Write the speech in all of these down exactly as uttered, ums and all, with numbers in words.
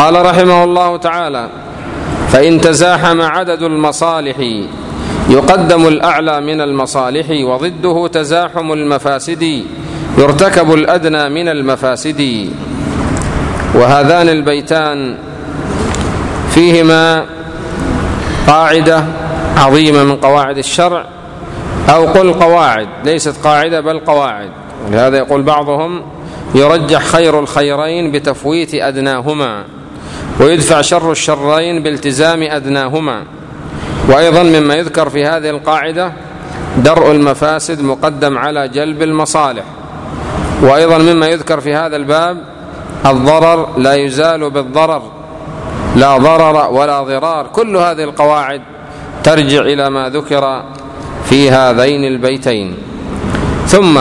قال رحمه الله تعالى: فإن تزاحم عدد المصالح يقدم الأعلى من المصالح، وضده تزاحم المفاسد يرتكب الأدنى من المفاسد. وهذان البيتان فيهما قاعدة عظيمة من قواعد الشرع، أو قل قواعد، ليست قاعدة بل قواعد. ولهذا يقول بعضهم: يرجح خير الخيرين بتفويت أدناهما، ويدفع شر الشرين بالتزام أدناهما. وأيضا مما يذكر في هذه القاعدة درء المفاسد مقدم على جلب المصالح. وأيضا مما يذكر في هذا الباب الضرر لا يزال بالضرر، لا ضرر ولا ضرار. كل هذه القواعد ترجع إلى ما ذكر في هذين البيتين. ثم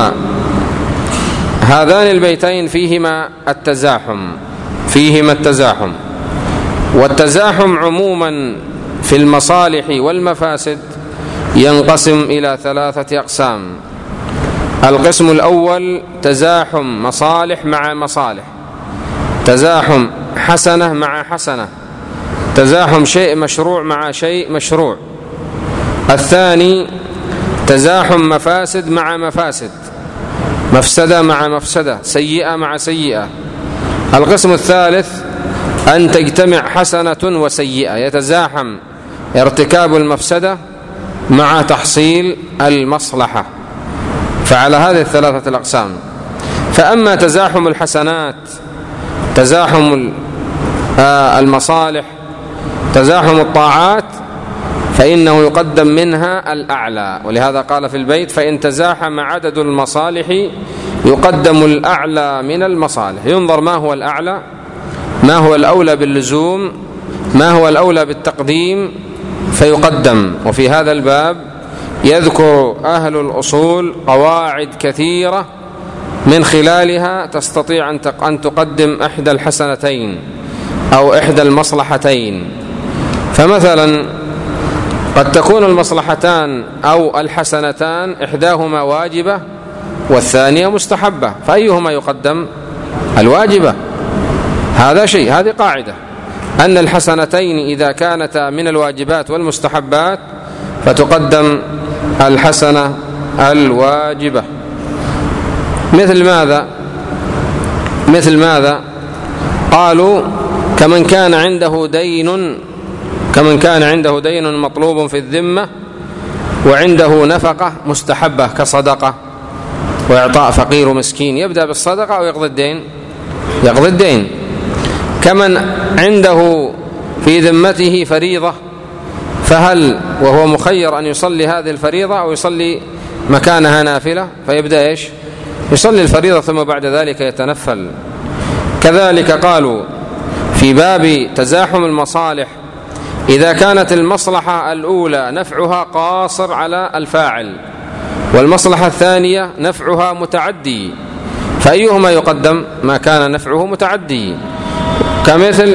هذان البيتين فيهما التزاحم فيهما التزاحم والتزاحم عموما في المصالح والمفاسد ينقسم إلى ثلاثة أقسام. القسم الأول تزاحم مصالح مع مصالح، تزاحم حسنة مع حسنة، تزاحم شيء مشروع مع شيء مشروع. الثاني تزاحم مفاسد مع مفاسد، مفسدة مع مفسدة، سيئة مع سيئة. القسم الثالث أن تجتمع حسنة وسيئة، يتزاحم ارتكاب المفسدة مع تحصيل المصلحة. فعلى هذه الثلاثة الأقسام. فأما تزاحم الحسنات، تزاحم المصالح، تزاحم الطاعات، فإنه يقدم منها الأعلى. ولهذا قال في البيت: فإن تزاحم عدد المصالح يقدم الأعلى من المصالح. ينظر ما هو الأعلى، ما هو الأولى باللزوم، ما هو الأولى بالتقديم، فيقدم. وفي هذا الباب يذكر أهل الأصول قواعد كثيرة من خلالها تستطيع أن تقدم إحدى الحسنتين أو إحدى المصلحتين. فمثلا قد تكون المصلحتان أو الحسنتان إحداهما واجبة والثانية مستحبة، فأيهما يقدم؟ الواجبة. هذا شيء، هذه قاعدة، أن الحسنتين إذا كانتا من الواجبات والمستحبات فتقدم الحسنة الواجبة. مثل ماذا؟ مثل ماذا؟ قالوا: كمن كان عنده دين كمن كان عنده دين مطلوب في الذمة وعنده نفقة مستحبة كصدقة وإعطاء فقير ومسكين، يبدأ بالصدقة أو يقضي الدين؟ يقضي الدين. كمن عنده في ذمته فريضة، فهل وهو مخير أن يصلي هذه الفريضة أو يصلي مكانها نافلة؟ فيبدأ إيش؟ يصلي الفريضة ثم بعد ذلك يتنفل. كذلك قالوا في باب تزاحم المصالح: إذا كانت المصلحة الأولى نفعها قاصر على الفاعل، والمصلحة الثانية نفعها متعدي، فأيهما يقدم؟ ما كان نفعه متعدي. كمثل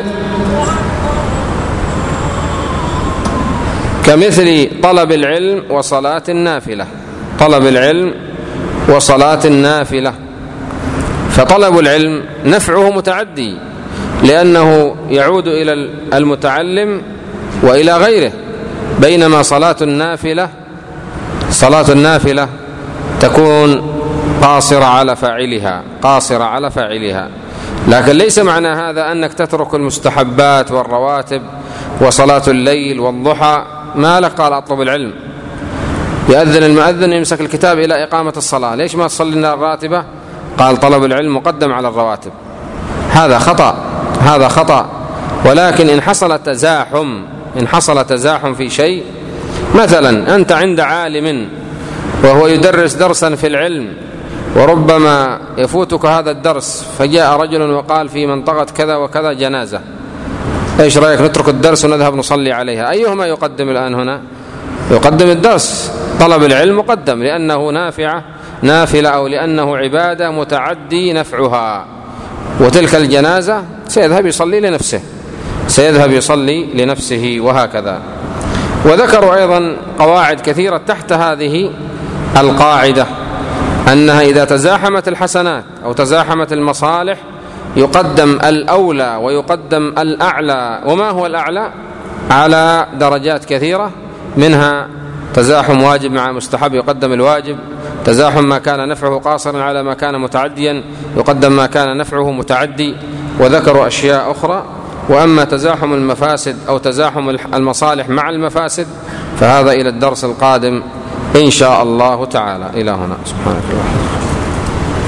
كمثل طلب العلم وصلاة النافلة، طلب العلم وصلاة النافلة. فطلب العلم نفعه متعدي لأنه يعود إلى المتعلم وإلى غيره، بينما صلاة النافلة صلاة النافلة تكون قاصرة على فاعلها قاصرة على فاعلها. لكن ليس معنى هذا أنك تترك المستحبات والرواتب وصلاة الليل والضحى. ما لك؟ قال: أطلب العلم. يأذن المؤذن يمسك الكتاب إلى إقامة الصلاة، ليش ما تصلي الراتبة؟ قال: طلب العلم مقدم على الرواتب. هذا خطأ، هذا خطأ. ولكن إن حصل تزاحم إن حصل تزاحم في شيء، مثلا أنت عند عالم وهو يدرس درسا في العلم، وربما يفوتك هذا الدرس، فجاء رجل وقال: في منطقة كذا وكذا جنازة، إيش رأيك نترك الدرس ونذهب نصلي عليها؟ أيهما يقدم الآن هنا؟ يقدم الدرس. طلب العلم مقدم لأنه نافعة نافلة أو لأنه عبادة متعدي نفعها. وتلك الجنازة سيذهب يصلي لنفسه سيذهب يصلي لنفسه وهكذا. وذكروا أيضا قواعد كثيرة تحت هذه القاعدة، أنها إذا تزاحمت الحسنات أو تزاحمت المصالح يقدم الأولى ويقدم الأعلى. وما هو الأعلى؟ على درجات كثيرة، منها تزاحم واجب مع مستحب يقدم الواجب، تزاحم ما كان نفعه قاصرا على ما كان متعديا يقدم ما كان نفعه متعدي، وذكروا أشياء أخرى. وأما تزاحم المفاسد أو تزاحم المصالح مع المفاسد فهذا إلى الدرس القادم إن شاء الله تعالى. إلى هنا، سبحانك اللهم.